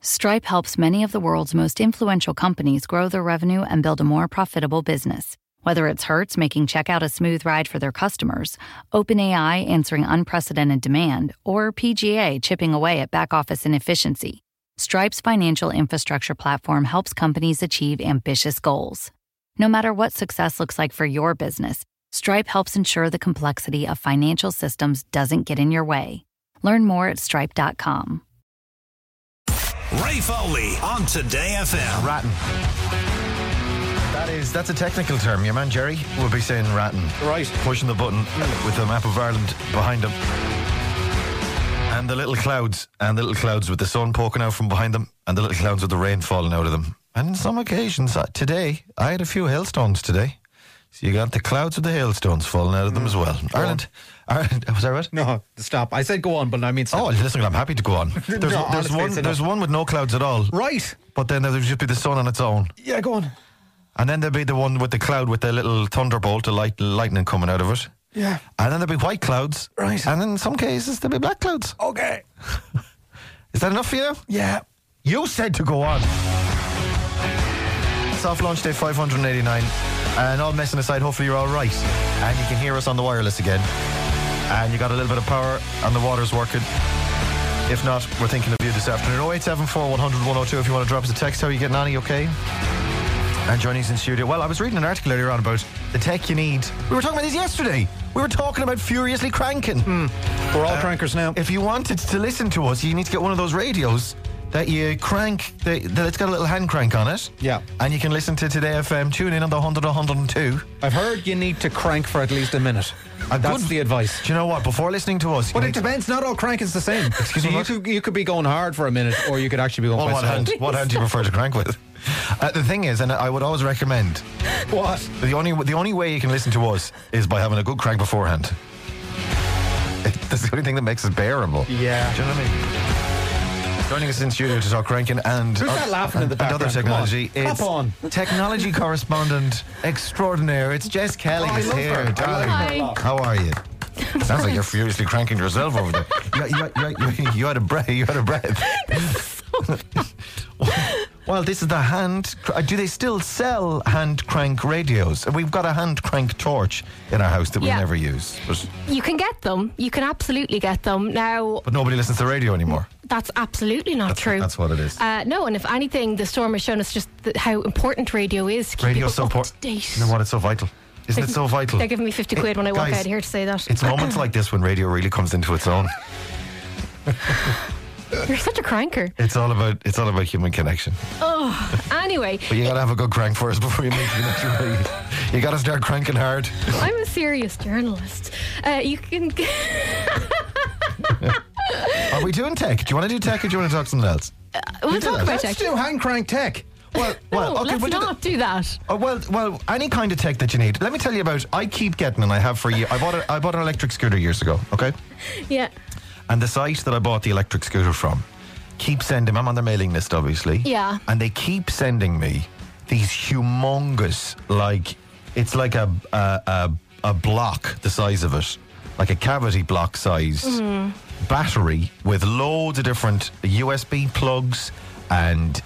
Stripe helps many of the world's most influential companies grow their revenue and build a more profitable business. Whether it's Hertz making checkout a smooth ride for their customers, OpenAI answering unprecedented demand, or PGA chipping away at back-office inefficiency, Stripe's financial infrastructure platform helps companies achieve ambitious goals. No matter what success looks like for your business, Stripe helps ensure the complexity of financial systems doesn't get in your way. Learn more at stripe.com. Ray Foley on Today FM. Ratting. That's a technical term. Your man Jerry will be saying ratting. Right. Pushing the button with the map of Ireland behind him. And the little clouds with the sun poking out from behind them, and the little clouds with the rain falling out of them. And on some occasions, today, I had a few hailstones today. So you got the clouds with the hailstones falling out of them as well. Ireland, was that right? No, stop. I said go on, but I mean stop. Oh, listen, I'm happy to go on. There's one with no clouds at all. Right. But then there would just be the sun on its own. Yeah, go on. And then there'd be the one with the cloud with the little thunderbolt, the lightning coming out of it. Yeah. And then there'd be white clouds. Right. And in some cases there'd be black clouds. Okay. Is that enough for you? Yeah. You said to go on. Soft launch day 589. And all messing aside, hopefully you're all right. And you can hear us on the wireless again. And you got a little bit of power and the water's working. If not, we're thinking of you this afternoon. 0874 100 102 if you want to drop us a text. How are you getting on? Are you okay? And joining us in studio. Well, I was reading an article earlier on about the tech you need. We were talking about this yesterday. We were talking about furiously cranking. We're all crankers now. If you wanted to listen to us, you need to get one of those radios that you crank, it's got a little hand crank on it. Yeah. And you can listen to Today FM, tune in on the 100 102. I've heard you need to crank for at least a minute. That's the advice. Do you know what? Before listening to us... But it depends. Not all cranking's the same. Excuse me, you could be going hard for a minute, or you could actually be going what hand do you prefer to crank with? The thing is, and I would always recommend... What? The only way you can listen to us is by having a good crank beforehand. That's the only thing that makes it bearable. Yeah. Do you know what I mean? Joining us in studio to talk cranking and... Who's that laughing in the background? Other technology. It's on. Technology correspondent extraordinaire. It's Jess Kelly is here, darling. Hi. How are you? Sounds like you're furiously cranking yourself over there. You had a breath. You had a breath. Well, this is the hand... Do they still sell hand crank radios? We've got a hand crank torch in our house that we never use. But you can get them. You can absolutely get them. Now... But nobody listens to the radio anymore. That's absolutely not true. That's what it is. No, and if anything, the storm has shown us just how important radio is to keep Radio's people so up to date. You know what? It's so vital. Isn't it so vital? They're giving me 50 quid when I walk out of here to say that. It's moments like this when radio really comes into its own. You're such a cranker. It's all about human connection. Oh, anyway. But you gotta have a good crank first before you make the next radio. You gotta start cranking hard. I'm a serious journalist. You can... Are we doing tech? Do you want to do tech or do you want to talk something else? We'll talk about tech. Let's do hand crank tech. Okay, let's not do that. Well, any kind of tech that you need. Let me tell you about. I keep getting, and I have for years. I bought an electric scooter years ago. Okay. Yeah. And the site that I bought the electric scooter from keeps sending. I'm on their mailing list, obviously. Yeah. And they keep sending me these humongous, it's like a block the size of it, like a cavity block size battery with loads of different USB plugs and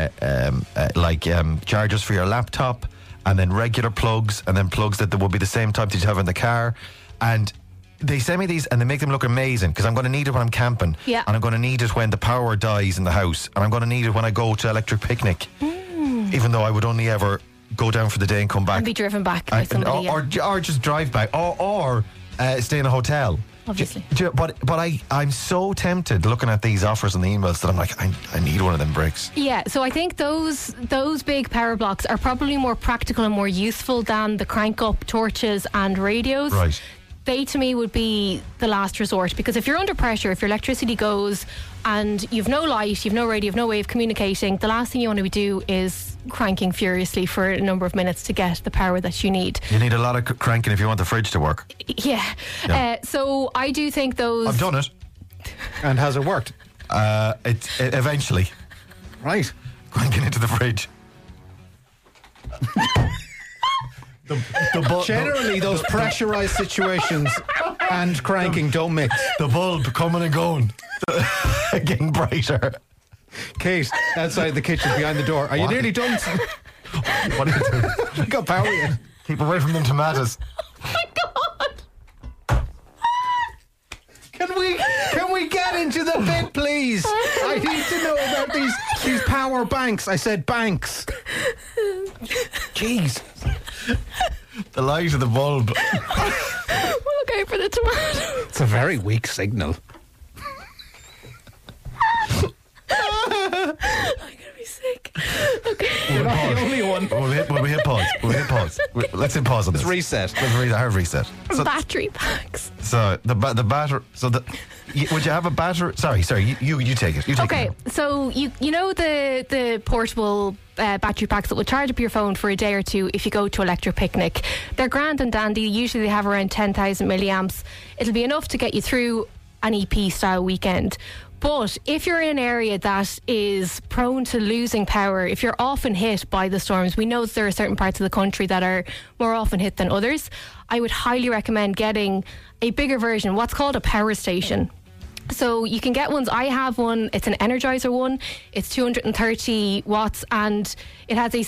chargers for your laptop, and then regular plugs, and then plugs that will be the same type that you have in the car. And they send me these and they make them look amazing because I'm going to need it when I'm camping. Yeah. And I'm going to need it when the power dies in the house. And I'm going to need it when I go to electric picnic. Even though I would only ever go down for the day and come back. And be driven back by somebody. Or just drive back. Or stay in a hotel. Obviously. But I'm so tempted looking at these offers and the emails that I'm like, I need one of them brakes. Yeah, so I think those big power blocks are probably more practical and more useful than the crank-up torches and radios. Right. They, to me, would be the last resort, because if you're under pressure, if your electricity goes and you've no light, you've no radio, you've no way of communicating, the last thing you want to do is cranking furiously for a number of minutes to get the power that you need. You need a lot of cranking if you want the fridge to work. Yeah. So I do think those... I've done it. And has it worked? It eventually. Right. Cranking into the fridge. Generally, those pressurised situations and cranking don't mix. The bulb coming and going. Getting brighter. Kate, outside the kitchen, behind the door. Are you What? nearly done? What are you doing? We got power yet. Keep away from them tomatoes. Can we get into the bit, please? I need to know about these power banks. I said banks. Jeez. The light of the bulb. We'll go for the tomato. It's a very weak signal. I'm gonna be sick. Okay. You're not the only one. Will we hit pause? Let's hit pause on this. Let's reset. Hard reset. So, Battery packs. so the battery. So would you have a battery? Sorry. You take it. You take Okay, it. so you know the portable battery packs that will charge up your phone for a day or two if you go to Electric Picnic. They're grand and dandy. Usually they have around 10,000 milliamps. It'll be enough to get you through an EP style weekend. But if you're in an area that is prone to losing power, if you're often hit by the storms, we know that there are certain parts of the country that are more often hit than others, I would highly recommend getting a bigger version, what's called a power station. So you can get ones. I have one. It's an Energizer one. It's 230 watts and it has a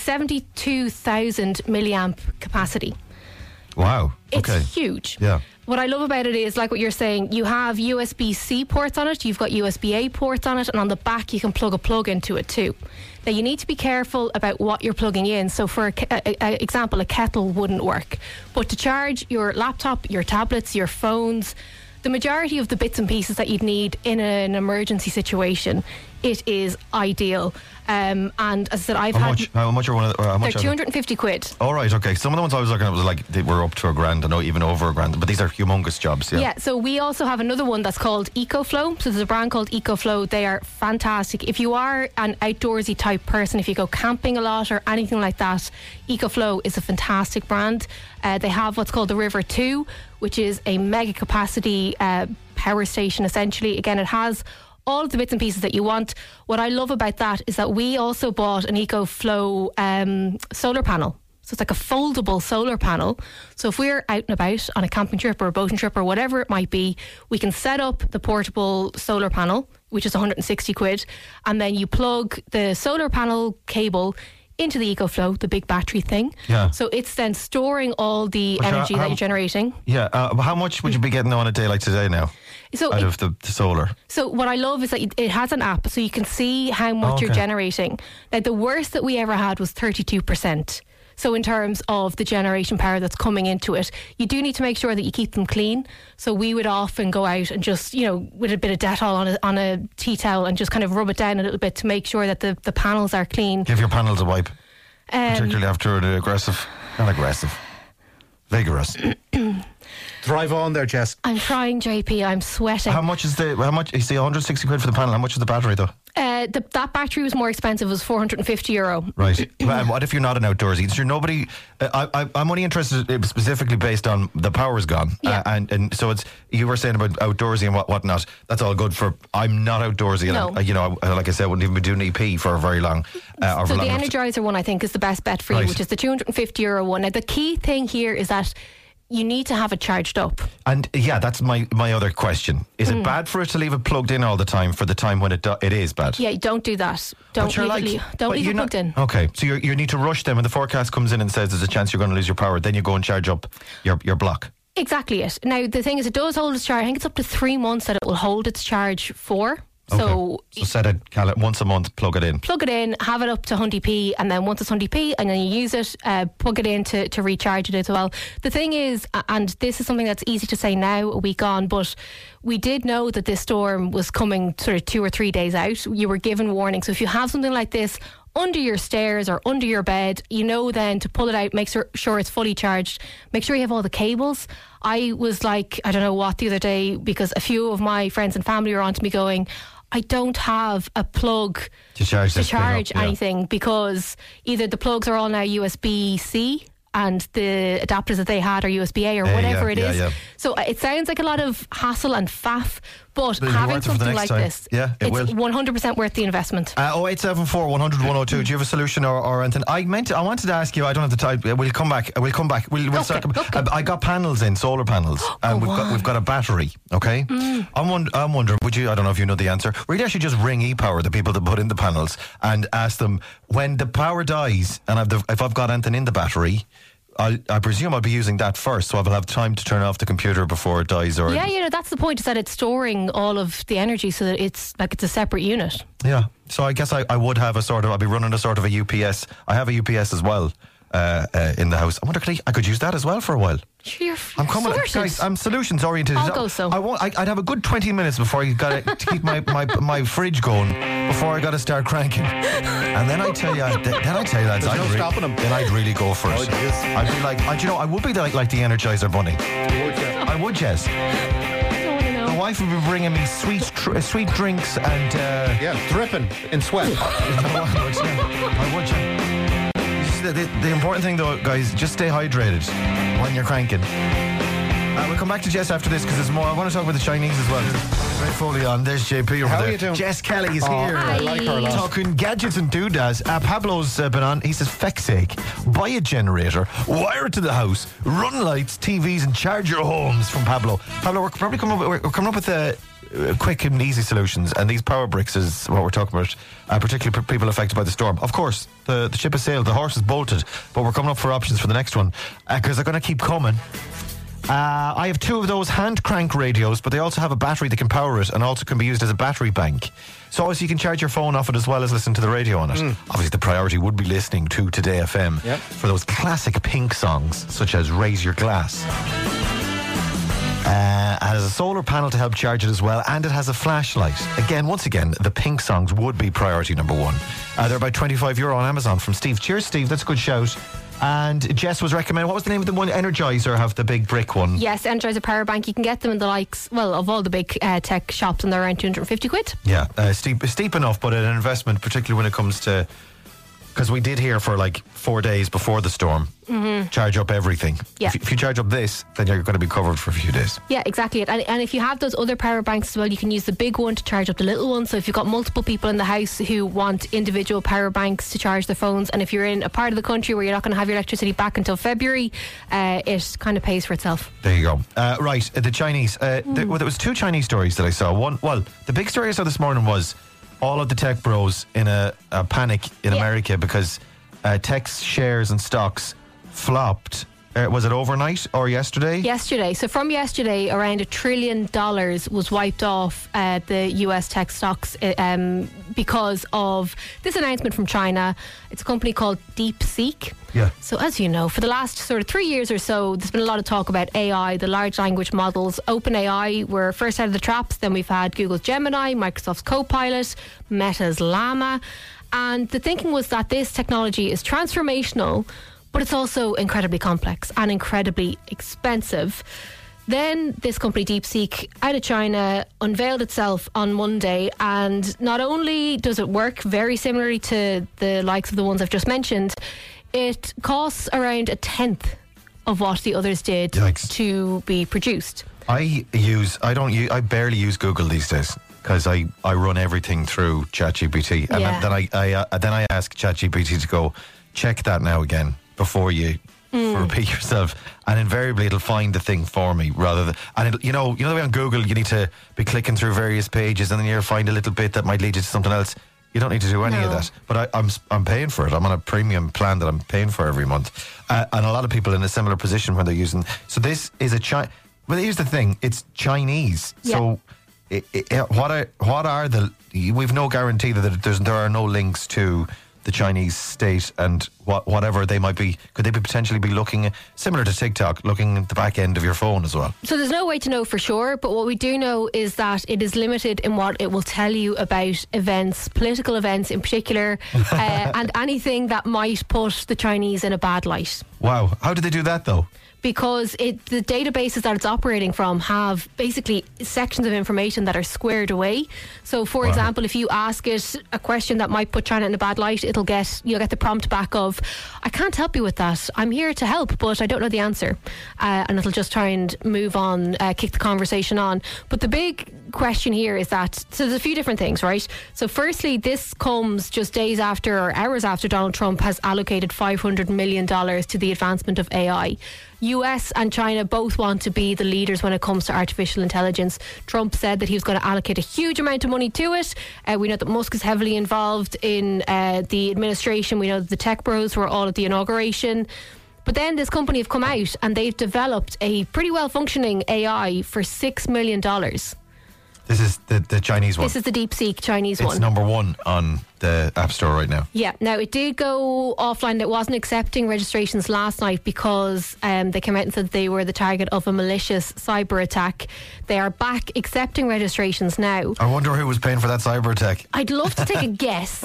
72,000 milliamp capacity. Wow. It's Okay. huge. Yeah. What I love about it is, like what you're saying, you have USB-C ports on it, you've got USB-A ports on it, and on the back you can plug a plug into it too. Now you need to be careful about what you're plugging in. So for example, a kettle wouldn't work. But to charge your laptop, your tablets, your phones, the majority of the bits and pieces that you'd need in an emergency situation, it is ideal. And as I said, How much are one of the, how they're much are they? 250 quid. All right, okay. Some of the ones I was looking at was like they were up to $1,000, I know, even over $1,000. But these are humongous jobs. Yeah. Yeah, so we also have another one that's called EcoFlow. So there's a brand called EcoFlow. They are fantastic. If you are an outdoorsy type person, if you go camping a lot or anything like that, EcoFlow is a fantastic brand. They have what's called the River 2, which is a mega capacity power station essentially. Again, it has all of the bits and pieces that you want. What I love about that is that we also bought an EcoFlow solar panel. So it's like a foldable solar panel. So if we're out and about on a camping trip or a boating trip or whatever it might be, we can set up the portable solar panel, which is 160 quid, and then you plug the solar panel cable into the EcoFlow, the big battery thing. Yeah. So it's then storing all the energy that you're generating. Yeah. How much would you be getting on a day like today now? So Out of the solar. So what I love is that it has an app, so you can see how much you're generating. Now, the worst that we ever had was 32%. So in terms of the generation power that's coming into it, you do need to make sure that you keep them clean. So we would often go out and just, with a bit of Dettol on a tea towel and just kind of rub it down a little bit to make sure that the panels are clean. Give your panels a wipe. Particularly after the vigorous. Drive on there, Jess. I'm trying, JP. I'm sweating. How much? You say 160 quid for the panel. How much is the battery though? That battery was more expensive. It was €450. Right. What if you're not an outdoorsy? Is there nobody? I'm only interested specifically based on the power's gone. Yeah. And so it's, you were saying about outdoorsy and whatnot. That's all good for. I'm not outdoorsy. No. And like I said, I wouldn't even be doing EP for very long. So the Energizer one, I think, is the best bet for you, which is the €250 one. Now the key thing here is that you need to have it charged up. And yeah, that's my other question. Is it bad for it to leave it plugged in all the time for the time when it is bad? Yeah, don't do that. Don't leave it plugged in. Okay, so you need to rush them when the forecast comes in and says there's a chance you're going to lose your power. Then you go and charge up your block. Exactly it. Now the thing is, it does hold its charge. I think it's up to 3 months that it will hold its charge for. So set it once a month, plug it in, have it up to 100p, and then once it's 100p and then you use it, plug it in to recharge it as well. The thing is, and this is something that's easy to say now, a week on, but we did know that this storm was coming sort of 2 or 3 days out. You were given warning. So if you have something like this under your stairs or under your bed, then to pull it out, make sure it's fully charged, make sure you have all the cables. I was like, I don't know what the other day, because a few of my friends and family were on to me going, I don't have a plug to charge anything, because either the plugs are all now USB-C and the adapters that they had are USB-A or whatever it is. Yeah. So it sounds like a lot of hassle and faff, But It'll be having worth it for the something next like time. this, Yeah, it it's will. 100% worth the investment. 0874 100 102. Do you have a solution or anything? I wanted to ask you. I don't have the time. We'll come back. We'll Okay, start. okay. I got panels in, solar panels, and we've got a battery. Okay. I'm wondering. Would you? I don't know if you know the answer. We'd actually just ring ePower, the people that put in the panels, and ask them when the power dies, and if I've got anything in the battery. I presume I'll be using that first, so I will have time to turn off the computer before it dies. Or Yeah, that's the point, is that it's storing all of the energy so that it's a separate unit. Yeah. So I guess I would have I'll be running a sort of a UPS. I have a UPS as well in the house. I wonder, I could use that as well for a while. Sure, you're I'm coming, sorted. guys. I'm solutions oriented. I'll go so. I'd have a good 20 minutes before you got to keep my fridge going before I got to start cranking. And then I tell you, lads, There's no stopping 'em. Then I'd really go for it. Oh, jeez. I'd be like, I would be like the Energizer Bunny. I would, Jess. I don't want to know. My wife would be bringing me sweet drinks and. Yeah, dripping in sweat. I would, yeah. The important thing, though, guys, just stay hydrated when you're cranking. We'll come back to Jess after this because there's more. I want to talk about the Chinese as well. Ray Foley on. There's JP over How there. are you doing? Jess Kelly is Oh, here. I like her a lot. Talking gadgets and doodads. Pablo's been on. He says, feck's sake, buy a generator, wire it to the house, run lights, TVs, and charge your homes from Pablo. Pablo, we're probably coming up with quick and easy solutions, and these power bricks is what we're talking about, particularly people affected by the storm. Of course, the ship has sailed, the horse is bolted, but we're coming up for options for the next one because they're going to keep coming. I have two of those hand crank radios, but they also have a battery that can power it and also can be used as a battery bank. So obviously you can charge your phone off it as well as listen to the radio on it. Obviously the priority would be listening to Today FM for those classic Pink songs such as Raise Your Glass. It has a solar panel to help charge it as well, and it has a flashlight. Once again, the Pink songs would be priority number one. They're about €25 on Amazon from Steve. Cheers, Steve. That's a good shout. And Jess was recommending, what was the name of the one? Energizer have the big brick one. Yes, Energizer Power Bank. You can get them in the likes, of all the big tech shops, and they're around 250 quid. Yeah, steep enough, but an investment, particularly when it comes to... Because we did hear for like 4 days before the storm, charge up everything. Yeah. If you charge up this, then you're going to be covered for a few days. Yeah, exactly. And if you have those other power banks as well, you can use the big one to charge up the little one. So if you've got multiple people in the house who want individual power banks to charge their phones, and if you're in a part of the country where you're not going to have your electricity back until February, it kind of pays for itself. There you go. Right, the Chinese. There was two Chinese stories that I saw. The big story I saw this morning was all of the tech bros in a panic in America because tech shares and stocks flopped. Was it overnight or yesterday? Yesterday. So from yesterday, around $1 trillion was wiped off the US tech stocks because of this announcement from China. It's a company called DeepSeek. Yeah. So as you know, for the last sort of 3 years or so, there's been a lot of talk about AI, the large language models. OpenAI were first out of the traps. Then we've had Google's Gemini, Microsoft's Copilot, Meta's Llama. And the thinking was that this technology is transformational, but it's also incredibly complex and incredibly expensive. Then this company, DeepSeek, out of China, unveiled itself on Monday, and not only does it work very similarly to the likes of the ones I've just mentioned, it costs around a tenth of what the others did to be produced. I barely use Google these days because I run everything through ChatGPT, and then I ask ChatGPT to go check that now again before you repeat yourself, and invariably it'll find the thing for me rather than, and you know the way on Google you need to be clicking through various pages and then you'll find a little bit that might lead you to something else. You don't need to do any of that, but I'm paying for it. I'm on a premium plan that I'm paying for every month, and a lot of people in a similar position when they're using. So this is well, here's the thing: it's Chinese. Yeah. So what are the? We've no guarantee that there are no links to the Chinese state and whatever they might be. Could they potentially be looking similar to TikTok, looking at the back end of your phone as well? So there's no way to know for sure, but what we do know is that it is limited in what it will tell you about events, political events in particular, and anything that might put the Chinese in a bad light. Wow. How did they do that though? Because the databases that it's operating from have basically sections of information that are squared away. So, for example, if you ask it a question that might put China in a bad light, you'll get the prompt back of, I can't help you with that. I'm here to help, but I don't know the answer. And it'll just try and move on, kick the conversation on. But the big question here is that, so there's a few different things, right? So firstly, this comes just days after or hours after Donald Trump has allocated $500 million to the advancement of AI. US and China both want to be the leaders when it comes to artificial intelligence. Trump said that he was going to allocate a huge amount of money to it. We know that Musk is heavily involved in the administration. We know that the tech bros were all at the inauguration. But then this company have come out and they've developed a pretty well-functioning AI for $6 million. This is the Chinese one. This is the DeepSeek Chinese one. It's number one on the App Store right now. Yeah. Now, it did go offline. It wasn't accepting registrations last night because they came out and said they were the target of a malicious cyber attack. They are back accepting registrations now. I wonder who was paying for that cyber attack. I'd love to take a guess.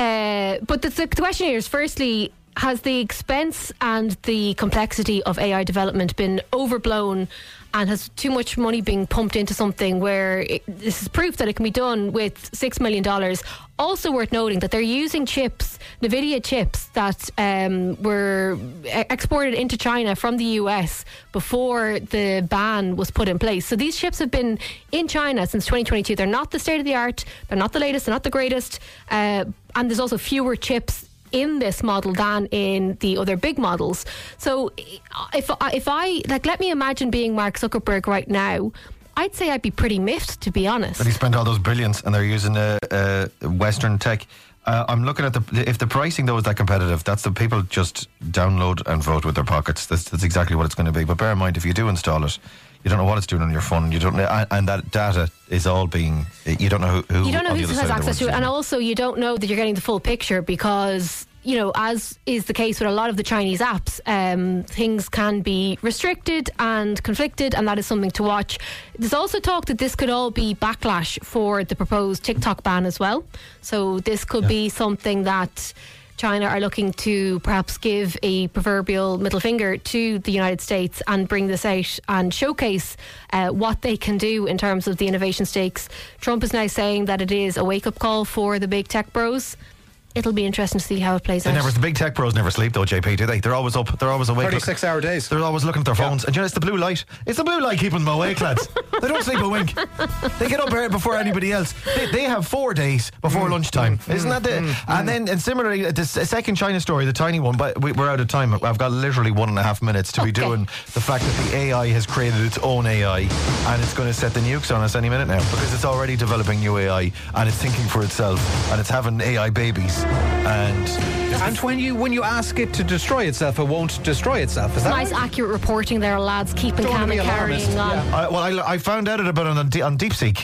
But the question here is, firstly, has the expense and the complexity of AI development been overblown, and has too much money being pumped into something where this is proof that it can be done with $6 million? Also worth noting that they're using chips, NVIDIA chips, that were exported into China from the US before the ban was put in place. So these chips have been in China since 2022. They're not the state of the art, they're not the latest, they're not the greatest, and there's also fewer chips in this model than in the other big models. So if I let me imagine being Mark Zuckerberg right now, I'd say I'd be pretty miffed, to be honest. But he spent all those billions and they're using Western tech. I'm looking at if the pricing though is that competitive, that's the people just download and vote with their pockets. That's exactly what it's going to be. But bear in mind, if you do install it, you don't know what it's doing on your phone. You don't know, and that data is all being. You don't know who. You don't know who has access to it, and also you don't know that you're getting the full picture because, you know, as is the case with a lot of the Chinese apps, things can be restricted and conflicted, and that is something to watch. There's also talk that this could all be backlash for the proposed TikTok ban as well. So this could be something that China are looking to perhaps give a proverbial middle finger to the United States and bring this out and showcase what they can do in terms of the innovation stakes. Trump is now saying that it is a wake-up call for the big tech bros. It'll be interesting to see how it plays out. The big tech pros never sleep though, JP, do they? They're always up. They're always awake. 36-hour days. They're always looking at their phones. And you know, it's the blue light. It's the blue light keeping them awake, lads. They don't sleep a wink. They get up before anybody else. They have 4 days before lunchtime. Isn't that the... And similarly, the second China story, the tiny one, but we're out of time. I've got literally 1.5 minutes to be doing the fact that the AI has created its own AI and it's going to set the nukes on us any minute now because it's already developing new AI and it's thinking for itself and it's having AI babies. And when you ask it to destroy itself, it won't destroy itself. Is that nice, right? Accurate reporting there, lads. Keeping calm and carrying on. Yeah. I found out about it on DeepSeek.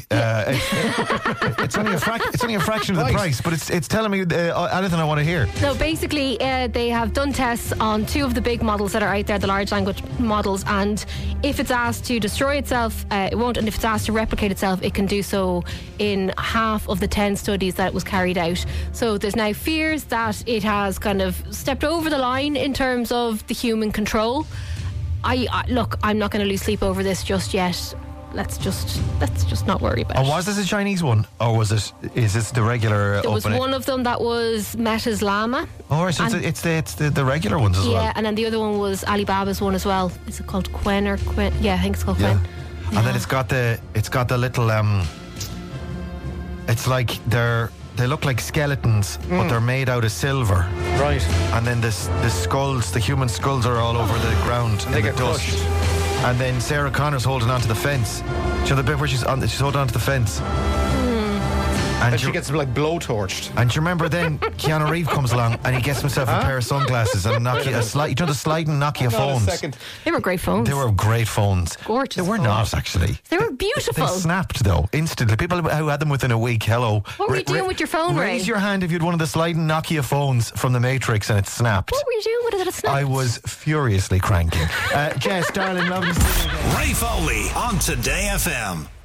It's only a fraction of the price, but it's telling me anything I want to hear. So basically, they have done tests on 2 of the big models that are out there, the large language models, and if it's asked to destroy itself, it won't, and if it's asked to replicate itself, it can do so in half of the 10 studies that it was carried out. So there's now fears that it has kind of stepped over the line in terms of the human control. Look, I'm not going to lose sleep over this just yet. Let's just not worry about it. Was this a Chinese one, or is this the regular? There was one of them that was Meta's Llama. Oh, right, so it's the regular ones as well. Yeah, and then the other one was Alibaba's one as well. Is it called Quen or Quen? Yeah, I think it's called Quen. Yeah. And then it's got the little it's like they look like skeletons, but they're made out of silver. Right. And then the skulls, the human skulls are all over the ground in they the get dust. crushed. And then Sarah Connor's holding onto the fence. Do you know the bit where she's holding onto the fence? And she gets like blowtorched. And do you remember then Keanu Reeves comes along and he gets himself a pair of sunglasses and you know the sliding Nokia phones. They were great phones. They were great phones. Gorgeous. They were not actually. They were beautiful. They snapped though instantly. People who had them within a week. Hello. What were you doing with your phone, Ray? Raise your hand if you had one of the sliding Nokia phones from the Matrix and it snapped. What were you doing with it? It snapped. I was furiously cranking. Jess, darling, lovely to see you again. Ray Foley on Today FM.